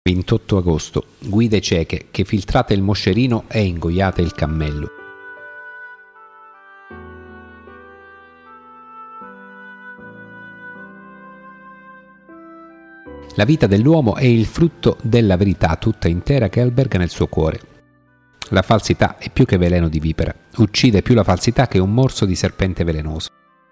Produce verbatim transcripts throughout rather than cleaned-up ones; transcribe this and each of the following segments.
ventotto agosto. Guide cieche, che filtrate il moscerino e ingoiate il cammello. La vita dell'uomo è il frutto della verità tutta intera che alberga nel suo cuore. La falsità è più che veleno di vipera, uccide più la falsità che un morso di serpente velenoso.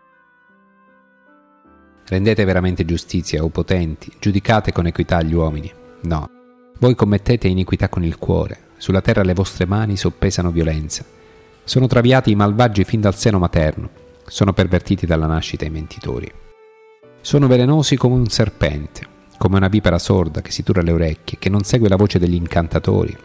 Rendete veramente giustizia, o potenti, giudicate con equità gli uomini. No, voi commettete iniquità con il cuore, sulla terra le vostre mani soppesano violenza. Sono traviati i malvagi fin dal seno materno, sono pervertiti dalla nascita i mentitori. Sono velenosi come un serpente, come una vipera sorda che si tura le orecchie, che non segue la voce degli incantatori,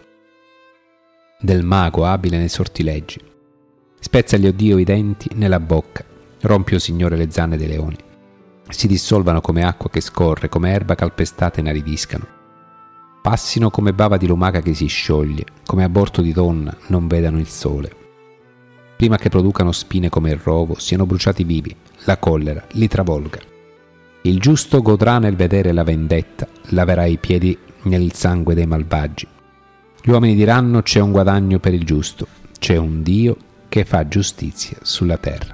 del mago abile nei sortileggi. Spezzagli, o Dio, i denti nella bocca, rompi, o Signore, le zanne dei leoni. Si dissolvano come acqua che scorre, come erba calpestata inaridiscano. Passino come bava di lumaca che si scioglie, come aborto di donna non vedano il sole. Prima che producano spine come il rovo, siano bruciati vivi, la collera li travolga. Il giusto godrà nel vedere la vendetta, laverà i piedi nel sangue dei malvagi. Gli uomini diranno: c'è un guadagno per il giusto, c'è un Dio che fa giustizia sulla terra.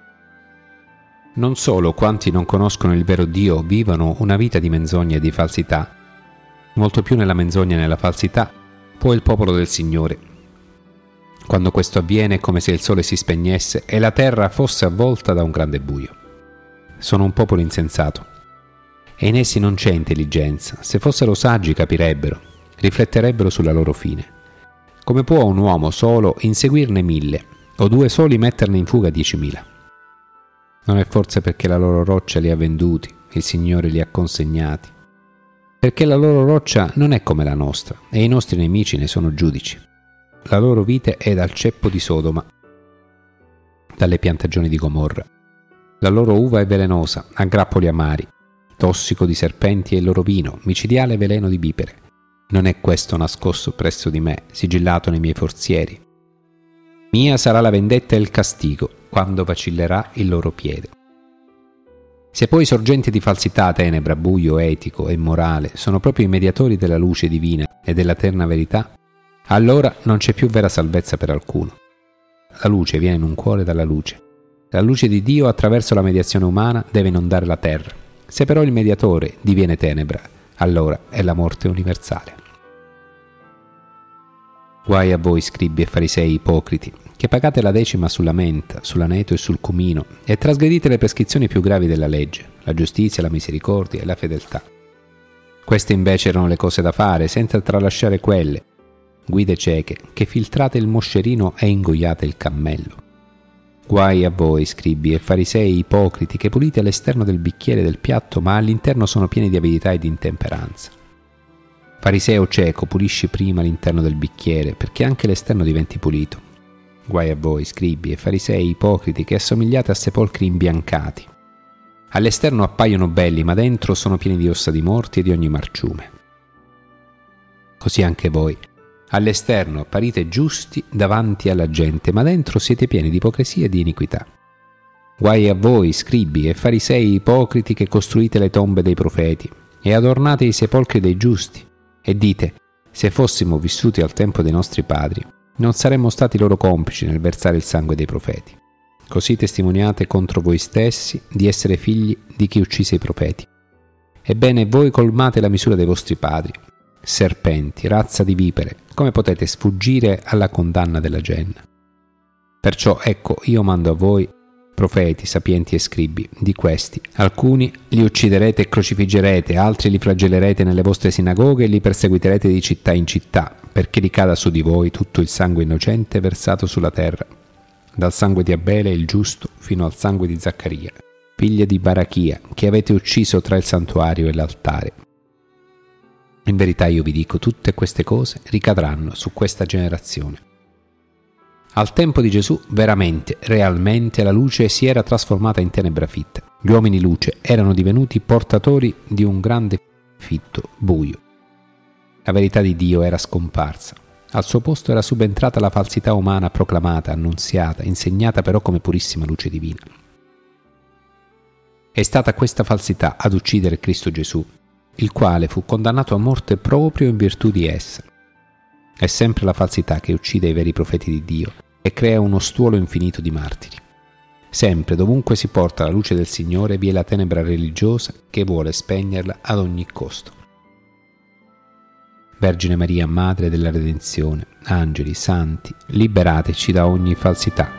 Non solo quanti non conoscono il vero Dio vivono una vita di menzogna e di falsità, molto più nella menzogna e nella falsità può il popolo del Signore. Quando questo avviene è come se il sole si spegnesse e la terra fosse avvolta da un grande buio. Sono un popolo insensato e in essi non c'è intelligenza. Se fossero saggi capirebbero, rifletterebbero sulla loro fine. Come può un uomo solo inseguirne mille, o due soli metterne in fuga diecimila? Non è forse perché la loro roccia li ha venduti, il Signore li ha consegnati? Perché la loro roccia non è come la nostra e i nostri nemici ne sono giudici. La loro vite è dal ceppo di Sodoma, dalle piantagioni di Gomorra. La loro uva è velenosa, a grappoli amari, tossico di serpenti è il loro vino, micidiale veleno di vipere. Non è questo nascosto presso di me, sigillato nei miei forzieri? Mia sarà la vendetta e il castigo, quando vacillerà il loro piede. Se poi sorgenti di falsità, tenebra, buio etico e morale sono proprio i mediatori della luce divina e dell'eterna verità, allora non c'è più vera salvezza per alcuno. La luce viene in un cuore dalla luce. La luce di Dio attraverso la mediazione umana deve inondare la terra. Se però il mediatore diviene tenebra, allora è la morte universale. Guai a voi, scribi e farisei ipocriti, che pagate la decima sulla menta, sull'aneto e sul cumino e trasgredite le prescrizioni più gravi della legge, la giustizia, la misericordia e la fedeltà. Queste invece erano le cose da fare, senza tralasciare quelle. Guide cieche, che filtrate il moscerino e ingoiate il cammello. Guai a voi, scribi e farisei ipocriti, che pulite l'esterno del bicchiere e del piatto, ma all'interno sono pieni di avidità e di intemperanza. Fariseo cieco, pulisci prima l'interno del bicchiere, perché anche l'esterno diventi pulito. Guai a voi, scribi e farisei ipocriti, che assomigliate a sepolcri imbiancati. All'esterno appaiono belli, ma dentro sono pieni di ossa di morti e di ogni marciume. Così anche voi. All'esterno apparite giusti davanti alla gente, ma dentro siete pieni di ipocrisia e di iniquità. Guai a voi, scribi e farisei ipocriti, che costruite le tombe dei profeti e adornate i sepolcri dei giusti, e dite: se fossimo vissuti al tempo dei nostri padri, non saremmo stati loro complici nel versare il sangue dei profeti. Così testimoniate contro voi stessi di essere figli di chi uccise i profeti. Ebbene, voi colmate la misura dei vostri padri. Serpenti, razza di vipere, come potete sfuggire alla condanna della genna? Perciò ecco, io mando a voi profeti, sapienti e scribi. Di questi alcuni li ucciderete e crocifiggerete, altri li flagellerete nelle vostre sinagoghe e li perseguiterete di città in città, perché ricada su di voi tutto il sangue innocente versato sulla terra, dal sangue di Abele il giusto fino al sangue di Zaccaria, figlia di Barachia, che avete ucciso tra il santuario e l'altare. In verità io vi dico, tutte queste cose ricadranno su questa generazione. Al tempo di Gesù, veramente, realmente, la luce si era trasformata in tenebra fitta. Gli uomini luce erano divenuti portatori di un grande fitto buio. La verità di Dio era scomparsa. Al suo posto era subentrata la falsità umana proclamata, annunziata, insegnata però come purissima luce divina. È stata questa falsità ad uccidere Cristo Gesù. il quale fu condannato a morte proprio in virtù di essa. È sempre la falsità che uccide i veri profeti di Dio e crea uno stuolo infinito di martiri. Sempre, dovunque si porta la luce del Signore, vi è la tenebra religiosa che vuole spegnerla ad ogni costo. Vergine Maria, Madre della Redenzione, angeli, santi, liberateci da ogni falsità.